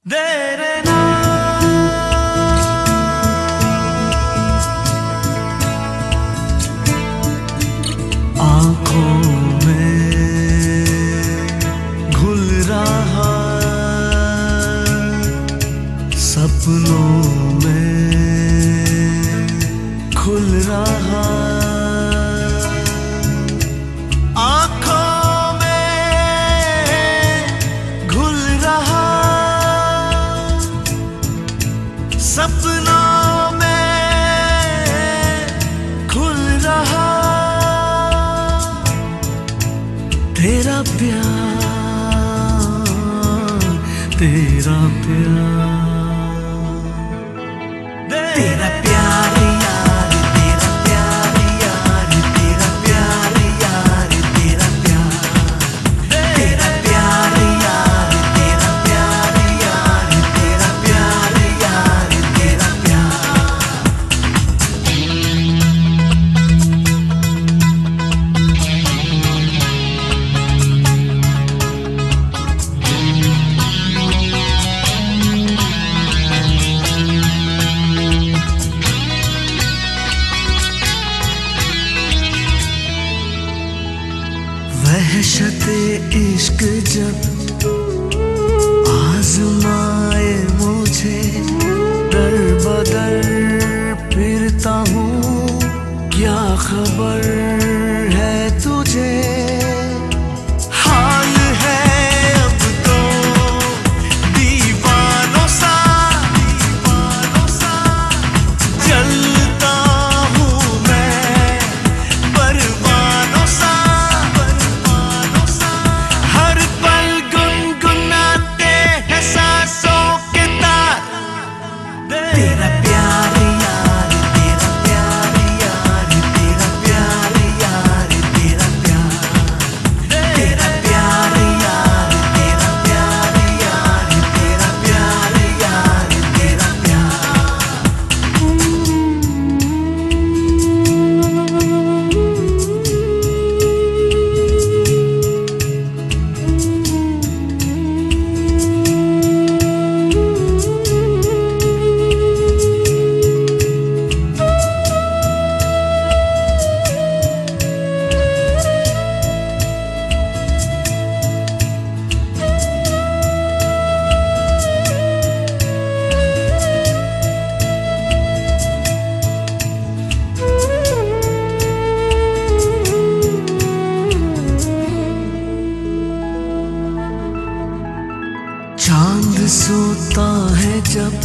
तेरे ना आँखों में घुल रहा, सपनों में खुल रहा, आँखों में घुल रहा, सपनों में खुल रहा, तेरा प्यार, तेरा प्यार, तेरा प्यार यार, तेरा प्यार यार, तेरा प्यार यार, तेरा प्यार, तेरा प्यार यार, तेरा प्यार यार, तेरा प्यार यार, तेरा प्यार। वहशते इश्क जब आजमाए मुझे, दर बदर फिरता हूँ, क्या खबर है तुझे? हाल है अब तो दीवानों सा, चलता हूँ मैं परवानों सा, हर पल गुनगुनाते हैं सांसों के तार। तेरा प्यार यार, तेरा प्यार यार, तेरा प्यार यार, तेरा प्यार, तेरा प्यार यार, तेरा प्यार यार, तेरा प्यार यार, तेरा प्यार। चांद सोता है जब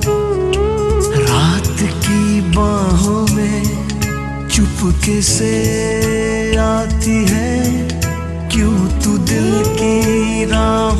रात की बाहों में, चुपके से आती है क्यों तू दिल की राह